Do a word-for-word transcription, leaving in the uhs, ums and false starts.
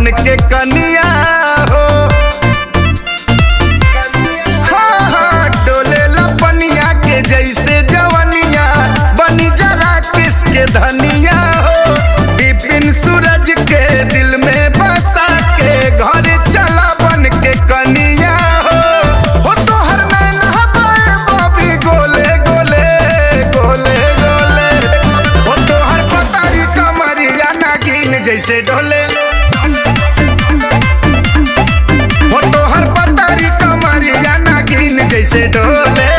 बन के कनिया हो। हाँ हाँ डोले लपनिया के जैसे जवनिया बनी जरा किसके धनिया हो। बिपिन सूरज के दिल में बसा के घर चला बन के कनिया हो। हो तोहर नैना बाए बॉबी गोले गोले गोले गोले। हो तोहर पतारी कमरिया नागिन जैसे डोले। हो तोहर पतारी कमरिया नागिन जैसे डोले।